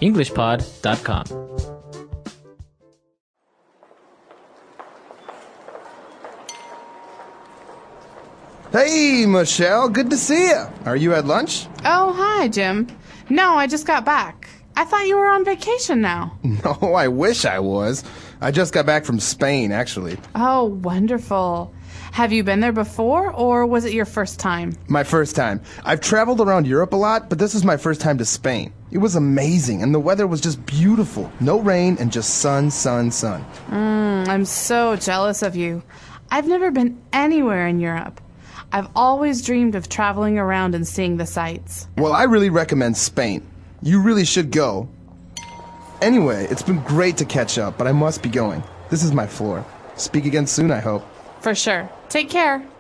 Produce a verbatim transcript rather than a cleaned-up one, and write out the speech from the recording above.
english pod dot com. Hey, Michelle, good to see you. Are you at lunch? Oh, hi, Jim. No, I just got back. I thought you were on vacation now. No, I wish I was. I just got back from Spain, actually. Oh, wonderful. Have you been there before, or was it your first time? My first time. I've traveled around Europe a lot, but this was my first time to Spain. It was amazing, and the weather was just beautiful. No rain and just sun, sun, sun. Mm, I'm so jealous of you. I've never been anywhere in Europe. I've always dreamed of traveling around and seeing the sights. Well, I really recommend Spain. You really should go. Anyway, it's been great to catch up, but I must be going. This is my floor. Speak again soon, I hope. For sure. Take care.